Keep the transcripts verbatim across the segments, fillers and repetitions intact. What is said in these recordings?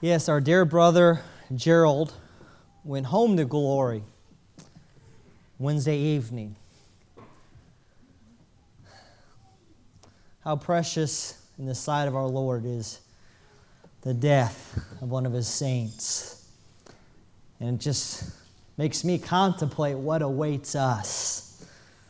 Yes, our dear brother Gerald went home to glory Wednesday evening. How precious in the sight of our Lord is the death of one of His saints. And it just makes me contemplate what awaits us.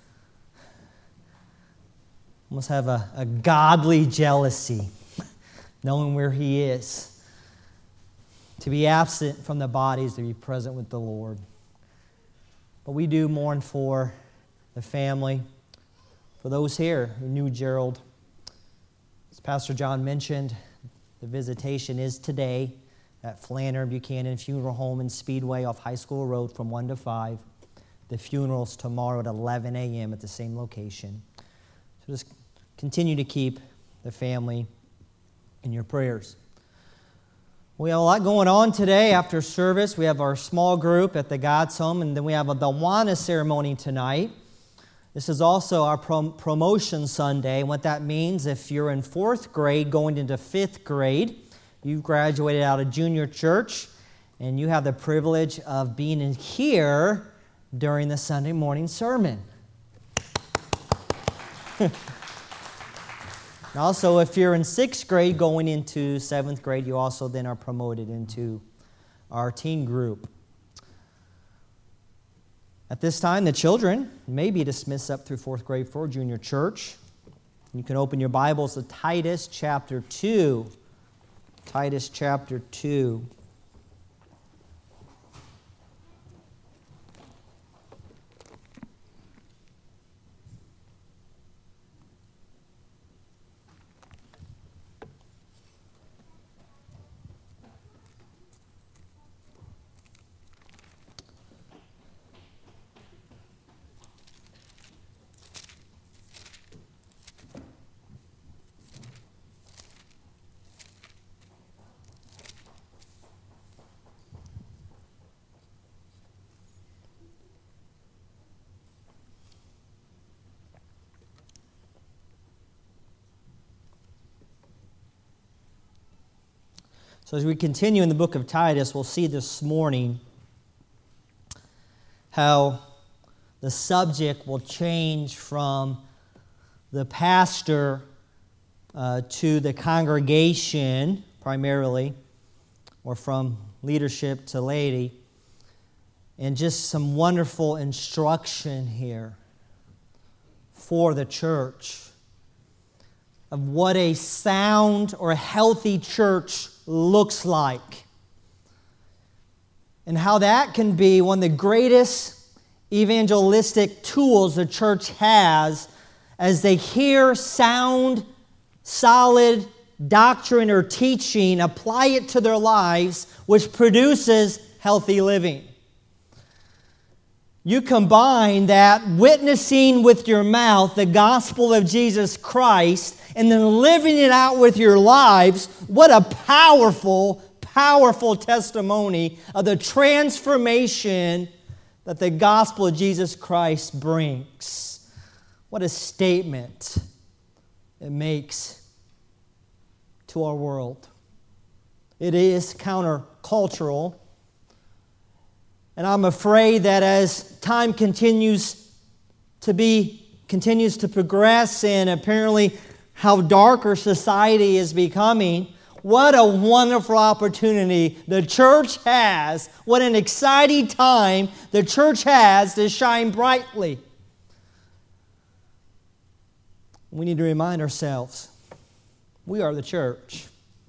Almost have a, a godly jealousy, knowing where He is. To be absent from the body is to be present with the Lord. But we do mourn for the family, for those here who knew Gerald. As Pastor John mentioned, the visitation is today at Flanner Buchanan Funeral Home in Speedway off High School Road from one to five. The funeral's tomorrow at eleven a.m. at the same location. So just continue to keep the family in your prayers. We have a lot going on today after service. We have our small group at the God's Home, and then we have a Awana ceremony tonight. This is also our prom- promotion Sunday. And what that means, if you're in fourth grade going into fifth grade, you've graduated out of junior church, and you have the privilege of being in here during the Sunday morning sermon. And also, if you're in sixth grade going into seventh grade, you also then are promoted into our teen group. At this time, the children may be dismissed up through fourth grade for junior church. You can open your Bibles to Titus chapter two. Titus chapter two. So as we continue in the book of Titus, we'll see this morning how the subject will change from the pastor uh, to the congregation primarily, or from leadership to laity, and just some wonderful instruction here for the church of what a sound or a healthy church looks like, and how that can be one of the greatest evangelistic tools the church has as they hear sound, solid doctrine or teaching, apply it to their lives, which produces healthy living. You combine that witnessing with your mouth the gospel of Jesus Christ and then living it out with your lives. What a powerful, powerful testimony of the transformation that the gospel of Jesus Christ brings. What a statement it makes to our world. It is countercultural. And I'm afraid that as time continues to be, continues to progress, and apparently how darker society is becoming, what a wonderful opportunity the church has, what an exciting time the church has to shine brightly. We need to remind ourselves, we are the church.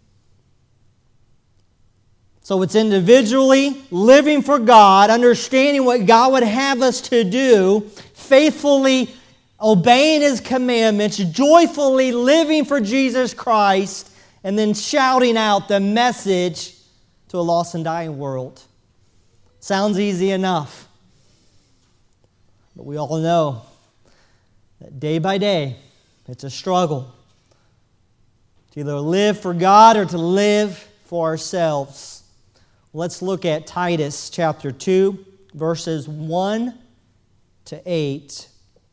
So it's individually living for God, understanding what God would have us to do, faithfully obeying His commandments, joyfully living for Jesus Christ, and then shouting out the message to a lost and dying world. Sounds easy enough. But we all know that day by day, it's a struggle to either live for God or to live for ourselves. Let's look at Titus chapter two, verses one to eight.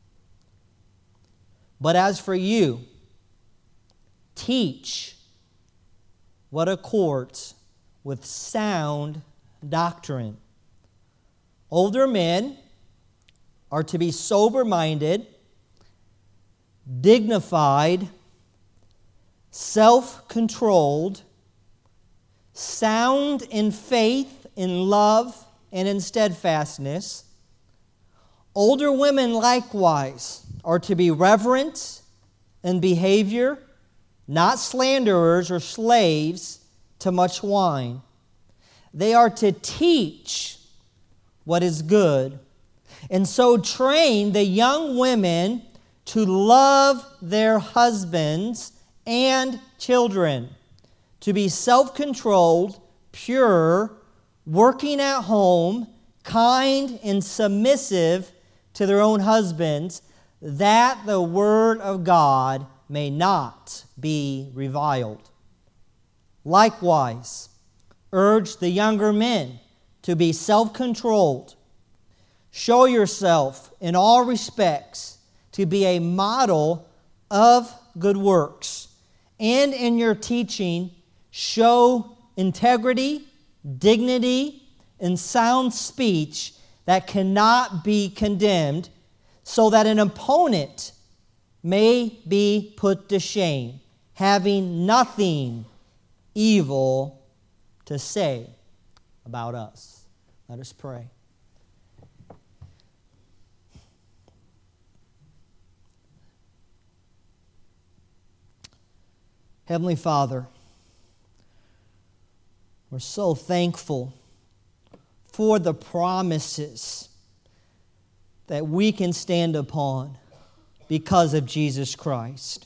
But as for you, teach what accords with sound doctrine. Older men are to be sober-minded, dignified, self-controlled, sound in faith, in love, and in steadfastness. Older women likewise are to be reverent in behavior, not slanderers or slaves to much wine. They are to teach what is good, and so train the young women to love their husbands and children, to be self-controlled, pure, working at home, kind and submissive to their own husbands, that the word of God may not be reviled. Likewise, urge the younger men to be self-controlled. Show yourself in all respects to be a model of good works, and in your teaching show integrity, dignity, and sound speech that cannot be condemned, so that an opponent may be put to shame, having nothing evil to say about us. Let us pray. Heavenly Father, we're so thankful for the promises that we can stand upon because of Jesus Christ.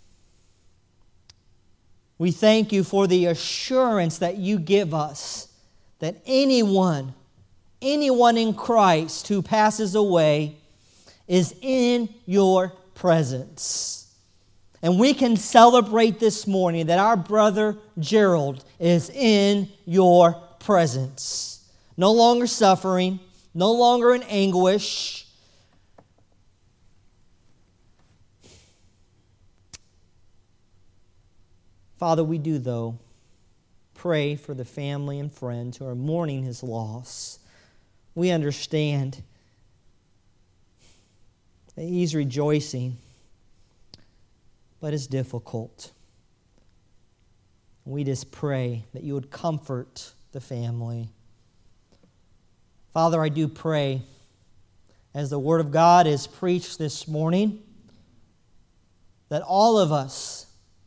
We thank you for the assurance that you give us that anyone, anyone in Christ who passes away is in your presence. And we can celebrate this morning that our brother Gerald is in your presence. No longer suffering, no longer in anguish. Father, we do, though, pray for the family and friends who are mourning his loss. We understand that he's rejoicing, but it's difficult. We just pray that you would comfort the family. Father, I do pray, as the Word of God is preached this morning, that all of us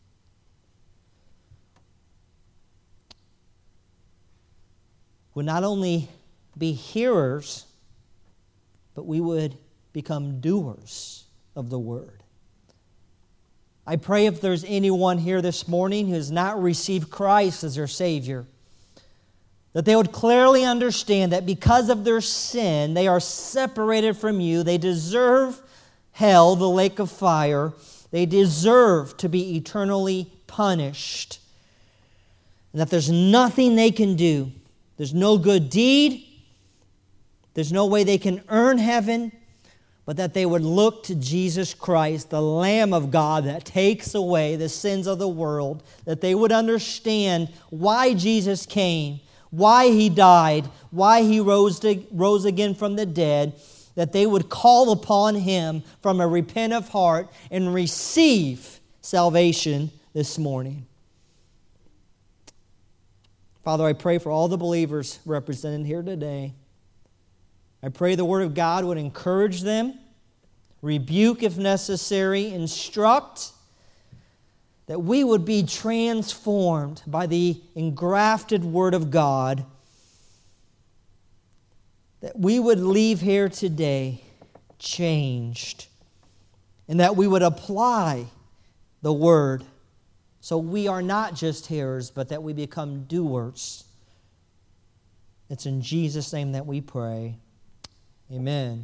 would not only be hearers, but we would become doers of the Word. I pray if there's anyone here this morning who has not received Christ as their Savior, that they would clearly understand that because of their sin, they are separated from you. They deserve hell, the lake of fire. They deserve to be eternally punished. And that there's nothing they can do. There's no good deed. There's no way they can earn heaven. But that they would look to Jesus Christ, the Lamb of God that takes away the sins of the world. That they would understand why Jesus came, why He died, why He rose, to, rose again from the dead. That they would call upon Him from a repentant heart and receive salvation this morning. Father, I pray for all the believers represented here today. I pray the Word of God would encourage them, rebuke if necessary, instruct, that we would be transformed by the engrafted Word of God, that we would leave here today changed, and that we would apply the Word so we are not just hearers, but that we become doers. It's in Jesus' name that we pray. Amen.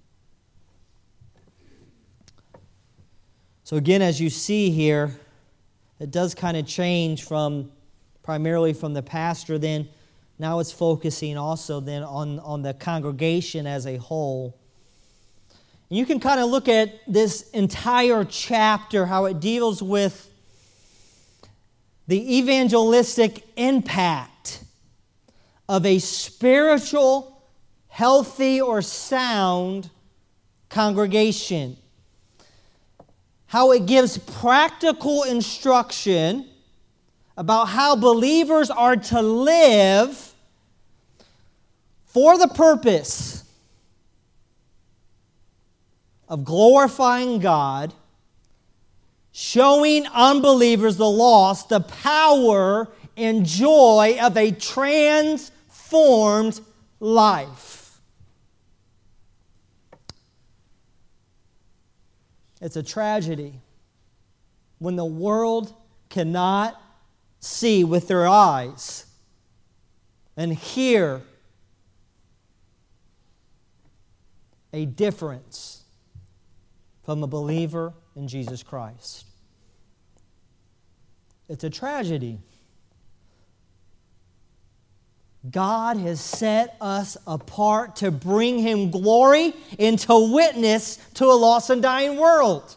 So again, as you see here, it does kind of change from primarily from the pastor. Then now it's focusing also then on, on the congregation as a whole. And you can kind of look at this entire chapter, how it deals with the evangelistic impact of a spiritual, healthy, or sound congregation. How it gives practical instruction about how believers are to live for the purpose of glorifying God, showing unbelievers, the lost, the power and joy of a transformed life. It's a tragedy when the world cannot see with their eyes and hear a difference from a believer in Jesus Christ. It's a tragedy. God has set us apart to bring Him glory and to witness to a lost and dying world.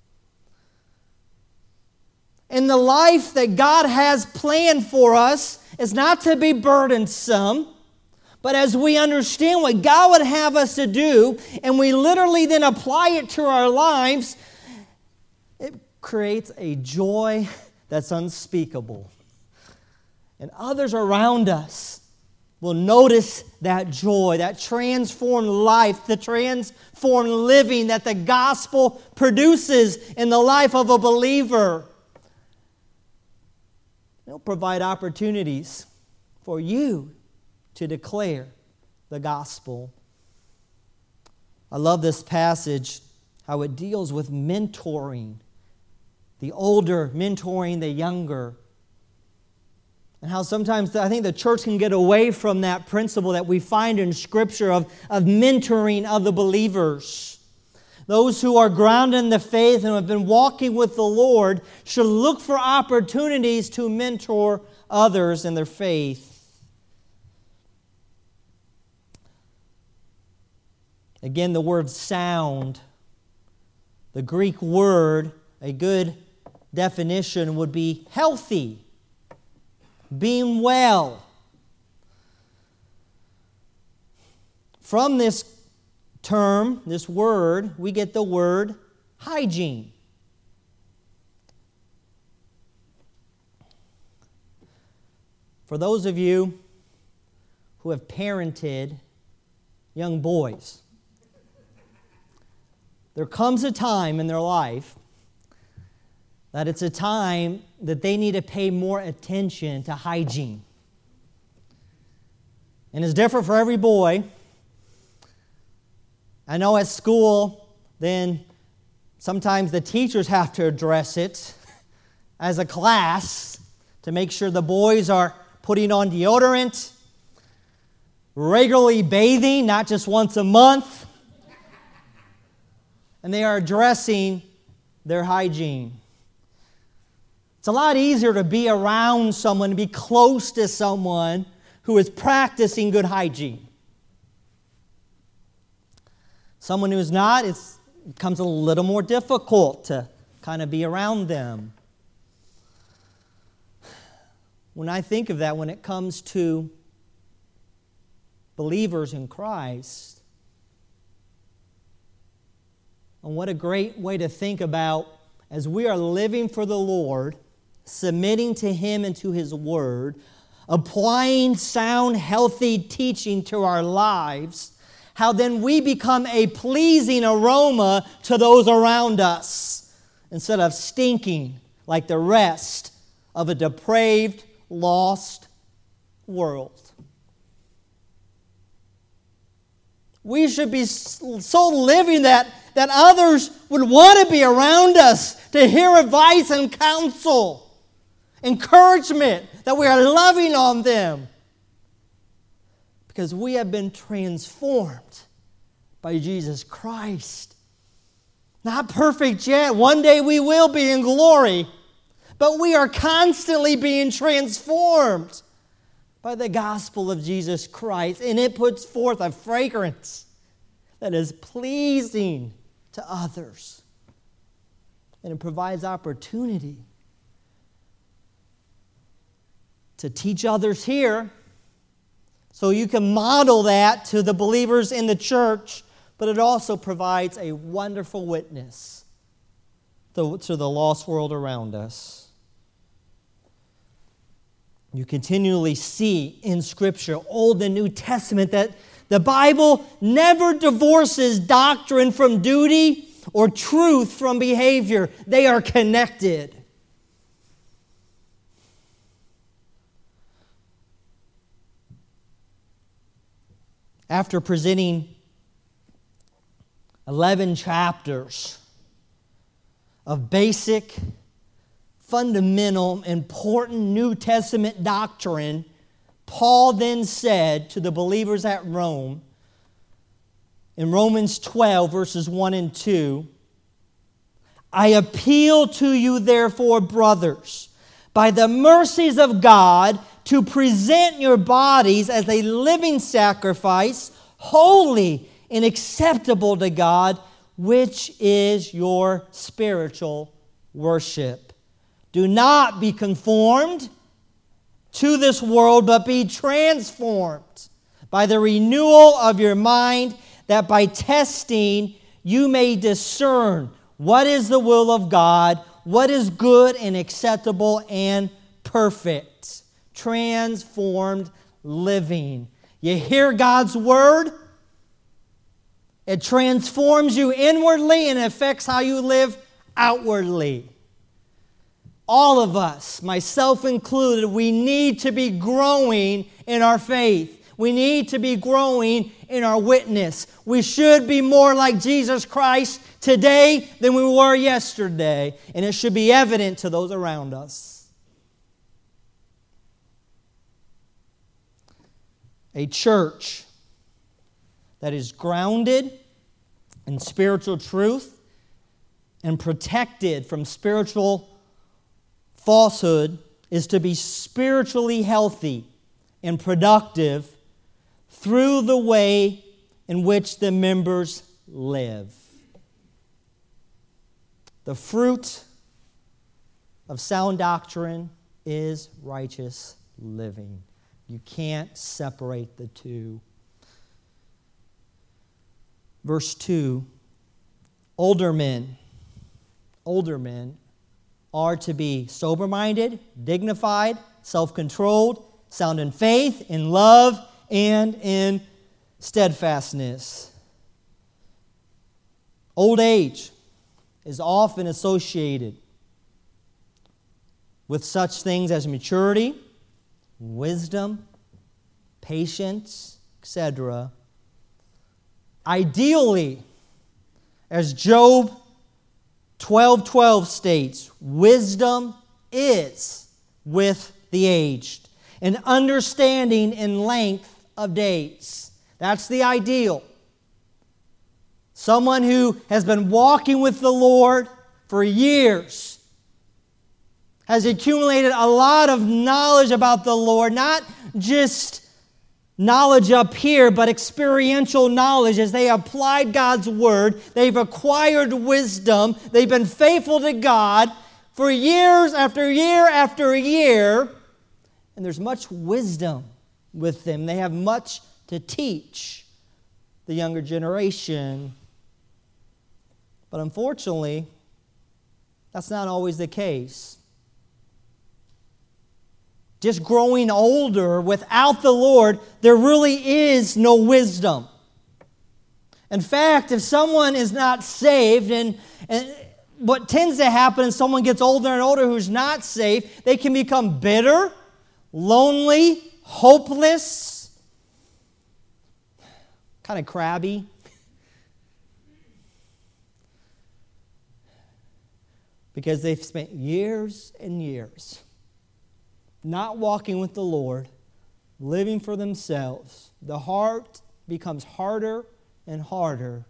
And the life that God has planned for us is not to be burdensome, but as we understand what God would have us to do, and we literally then apply it to our lives, it creates a joy that's unspeakable. And others around us will notice that joy, that transformed life, the transformed living that the gospel produces in the life of a believer. It'll provide opportunities for you to declare the gospel. I love this passage, how it deals with mentoring, the older mentoring the younger. And how sometimes I think the church can get away from that principle that we find in Scripture of, of mentoring other believers. Those who are grounded in the faith and have been walking with the Lord should look for opportunities to mentor others in their faith. Again, the word sound, the Greek word, a good definition would be healthy, being well. From this term, this word, we get the word hygiene. For those of you who have parented young boys, there comes a time in their life that it's a time that they need to pay more attention to hygiene. And it's different for every boy. I know at school, then sometimes the teachers have to address it as a class to make sure the boys are putting on deodorant, regularly bathing, not just once a month, and they are addressing their hygiene. It's a lot easier to be around someone, to be close to someone who is practicing good hygiene. Someone who's not, it's, it becomes a little more difficult to kind of be around them. When I think of that, when it comes to believers in Christ, and what a great way to think about as we are living for the Lord, submitting to Him and to His Word, applying sound, healthy teaching to our lives, how then we become a pleasing aroma to those around us instead of stinking like the rest of a depraved, lost world. We should be so living that, that others would want to be around us to hear advice and counsel, encouragement, that we are loving on them. Because we have been transformed by Jesus Christ. Not perfect yet. One day we will be in glory. But we are constantly being transformed by the gospel of Jesus Christ. And it puts forth a fragrance that is pleasing to others. And it provides opportunity to teach others here, So you can model that to the believers in the church, but it also provides a wonderful witness to, to the lost world around us. You continually see in Scripture, Old and New Testament, that the Bible never divorces doctrine from duty or truth from behavior. They are connected. After presenting eleven chapters of basic, fundamental, important New Testament doctrine, Paul then said to the believers at Rome, in Romans twelve, verses one and two, I appeal to you, therefore, brothers, by the mercies of God, to present your bodies as a living sacrifice, holy and acceptable to God, which is your spiritual worship. Do not be conformed to this world, but be transformed by the renewal of your mind, that by testing you may discern what is the will of God, what is good and acceptable and perfect. Transformed living. You hear God's word, it transforms you inwardly and affects how you live outwardly. All of us, myself included, we need to be growing in our faith. We need to be growing in our witness. We should be more like Jesus Christ today than we were yesterday, and it should be evident to those around us. A church that is grounded in spiritual truth and protected from spiritual falsehood is to be spiritually healthy and productive through the way in which the members live. The fruit of sound doctrine is righteous living. You can't separate the two. Verse two, older men, older men are to be sober-minded, dignified, self-controlled, sound in faith, in love, and in steadfastness. Old age is often associated with such things as maturity, wisdom, patience, et cetera. Ideally, as Job twelve twelve states, wisdom is with the aged, and understanding in length of days. That's the ideal. Someone who has been walking with the Lord for years, has accumulated a lot of knowledge about the Lord, not just knowledge up here, but experiential knowledge as they applied God's Word. They've acquired wisdom. They've been faithful to God for years after year after year. And there's much wisdom with them. They have much to teach the younger generation. But unfortunately, that's not always the case. Just growing older without the Lord, there really is no wisdom. In fact, if someone is not saved, and, and what tends to happen is someone gets older and older who's not saved, they can become bitter, lonely, hopeless, kind of crabby. Because they've spent years and years not walking with the Lord, living for themselves. The heart becomes harder and harder.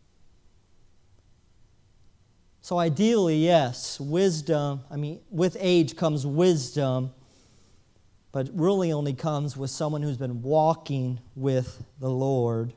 So ideally, yes, wisdom, I mean, with age comes wisdom, but really only comes with someone who's been walking with the Lord.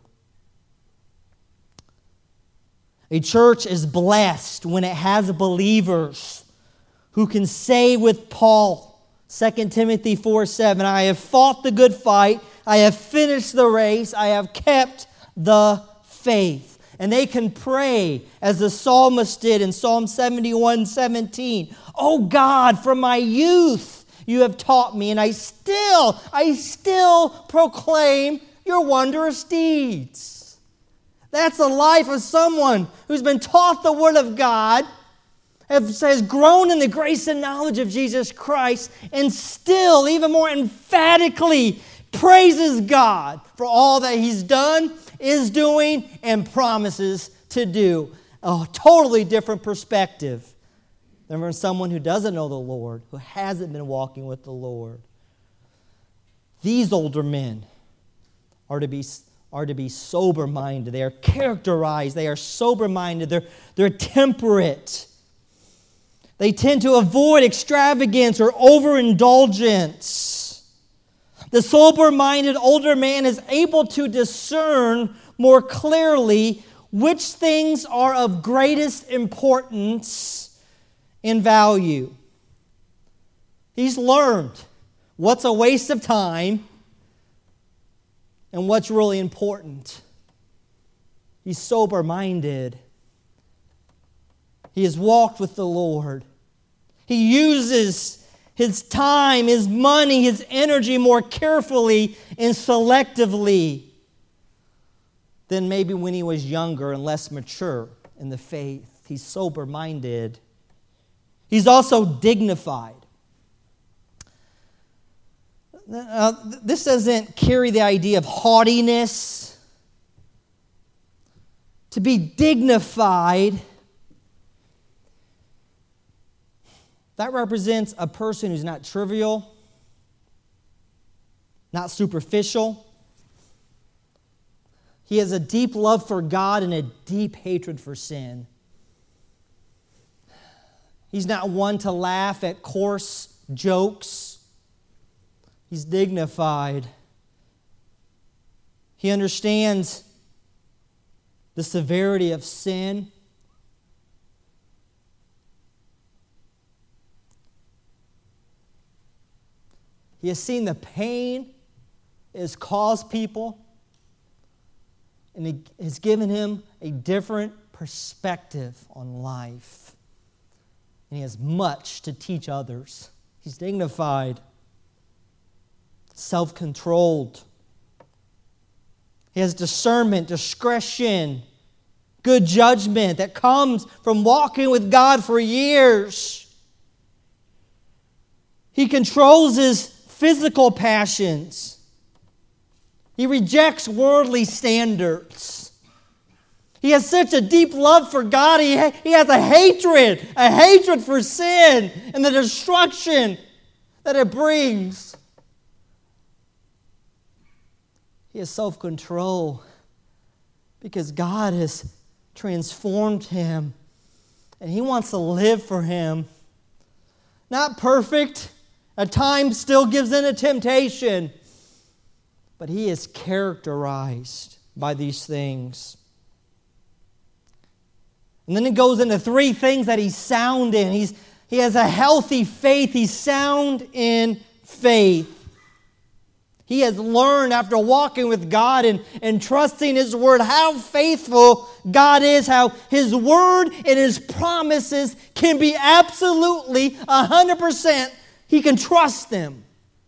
A church is blessed when it has believers who can say with Paul, Second Timothy four seven, I have fought the good fight, I have finished the race. I have kept the faith. And they can pray as the psalmist did in Psalm seventy-one seventeen. Oh God, from my youth you have taught me, and I still, I still proclaim your wondrous deeds. That's the life of someone who's been taught the Word of God, has grown in the grace and knowledge of Jesus Christ, and still, even more emphatically, praises God for all that He's done, is doing, and promises to do. A totally different perspective than from someone who doesn't know the Lord, who hasn't been walking with the Lord. These older men are to be, are to be sober-minded. They are characterized. They are sober-minded. They're, they're temperate. They tend to avoid extravagance or overindulgence. The sober-minded older man is able to discern more clearly which things are of greatest importance and value. He's learned what's a waste of time and what's really important. He's sober-minded. He has walked with the Lord. He uses his time, his money, his energy more carefully and selectively than maybe when he was younger and less mature in the faith. He's sober-minded. He's also dignified. Uh, this doesn't carry the idea of haughtiness. To be dignified, that represents a person who's not trivial, not superficial. He has a deep love for God and a deep hatred for sin. He's not one to laugh at coarse jokes. He's dignified. He understands the severity of sin. He has seen the pain it has caused people, and it has given him a different perspective on life. And he has much to teach others. He's dignified, self-controlled. He has discernment, discretion, good judgment that comes from walking with God for years. He controls his physical passions. He rejects worldly standards. He has such a deep love for God. He, ha- he has a hatred, a hatred for sin and the destruction that it brings. He has self-control because God has transformed him and he wants to live for him. Not perfect. At times still gives in to temptation. But he is characterized by these things. And then it goes into three things that he's sound in. He's, he has a healthy faith. He's sound in faith. He has learned after walking with God and, and trusting His Word how faithful God is, how His Word and His promises can be absolutely one hundred percent. He can trust them.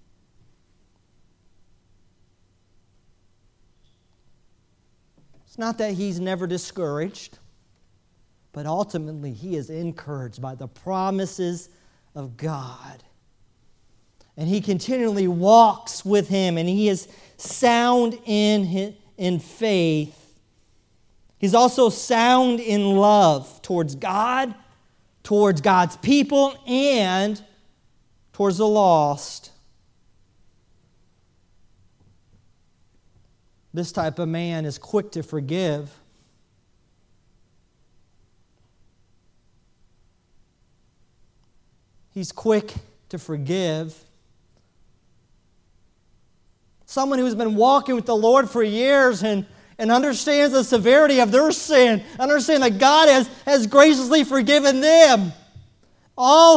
It's not that he's never discouraged, but ultimately he is encouraged by the promises of God. And he continually walks with Him, and he is sound in, his, in faith. He's also sound in love towards God, towards God's people, and towards the lost. This type of man is quick to forgive. He's quick to forgive. Someone who's been walking with the Lord for years and, and understands the severity of their sin, understands that God has, has graciously forgiven them. All